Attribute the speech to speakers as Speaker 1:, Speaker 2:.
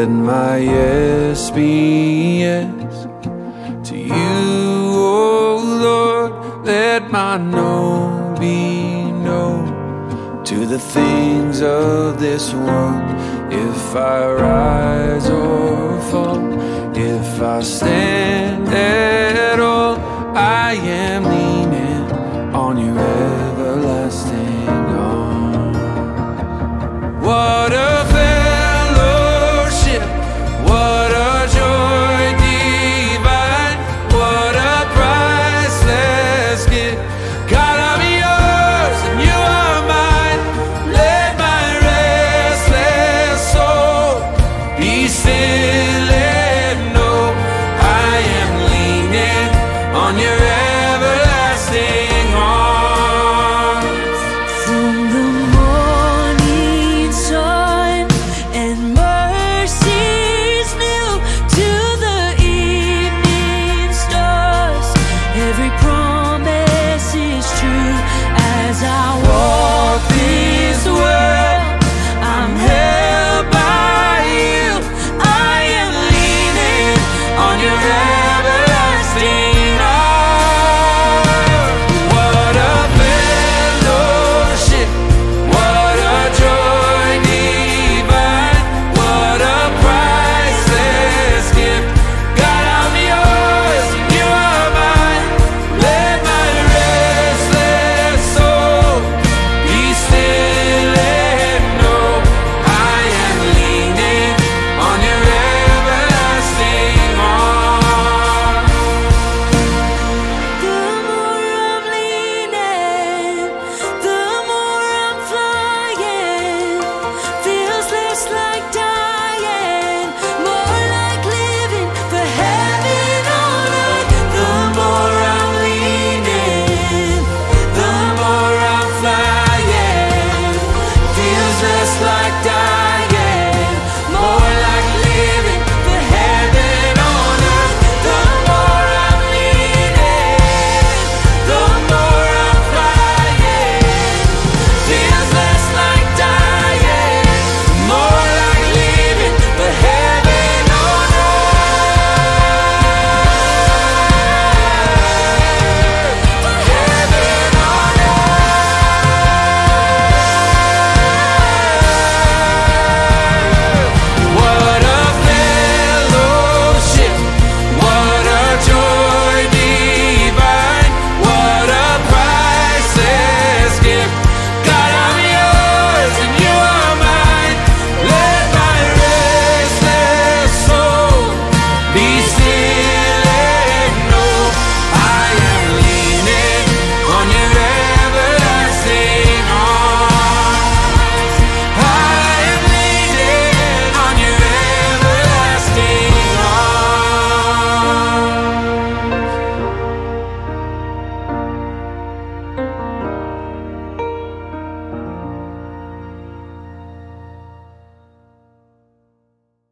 Speaker 1: my yes be yes to you, oh Lord. Let my no be no to the things of this world. If I rise or fall, if I stand at all, I am leaning on your everlasting arm. What